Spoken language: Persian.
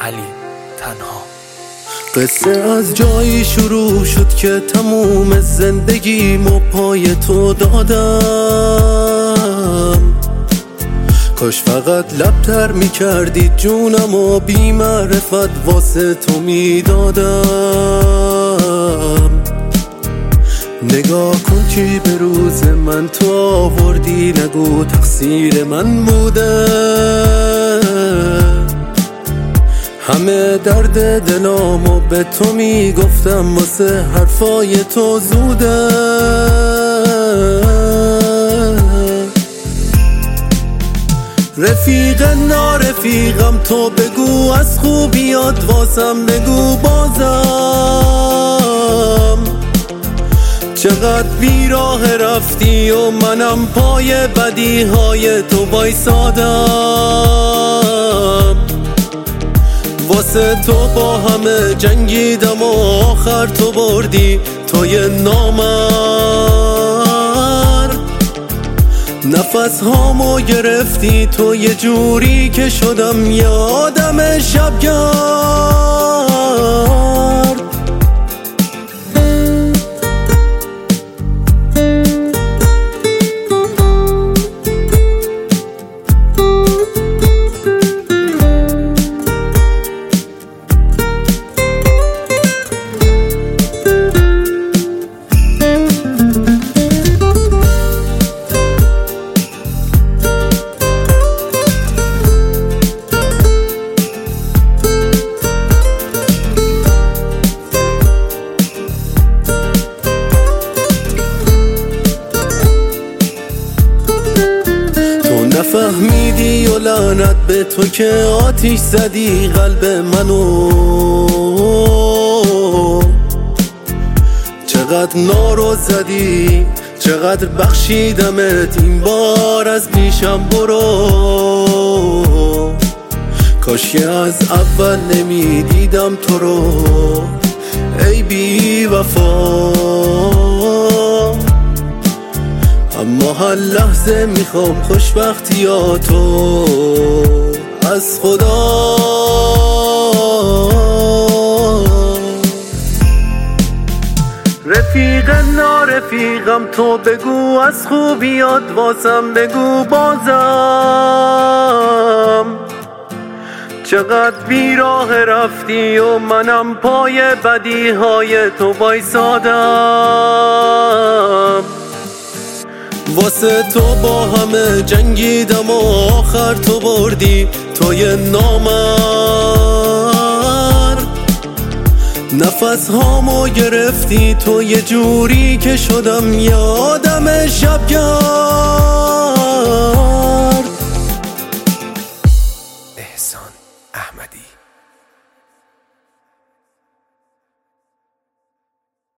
حلیم تنها. قصه از جایی شروع شد که تموم زندگیمو پای تو دادم. کاش فقط لبتر میکردی جونم و بی معرفت واسه تو میدادم. نگاه کن که به روز من تو آوردی، نگو تقصیر من بوده. همه درد دلامو به تو میگفتم، واسه حرفای تو زوده. رفیق نارفیقم تو بگو، از خوبیات واسم بگو بازم. چقدر بیراه رفتی و منم پای بدیهای تو وایسادم. واسه تو با همه جنگیدم و آخر تو بردی توی نامرد. نفس هامو گرفتی تو یه جوری که شدم یه آدم شبگرد. نفهمیدی و لعنت به تو که آتیش زدی قلب منو. چقدر نارو زدی، چقدر بخشیدمت، این بار از پیشم برو. کاش که از اول نمیدیدم تو رو ای بی وفا. اما هر لحظه میخوام خوشبختیاتو از خدا. رفیق نارفیقم تو بگو، از خوبیات واسم بگو بازم. چقدر بیراه رفتی و منم پای بدیهای تو وایسادم. واسه تو با همه جنگیدم و آخر تو بردی توی نامرد. نفس هامو گرفتی تو یه جوری که شدم یه آدم شبگرد.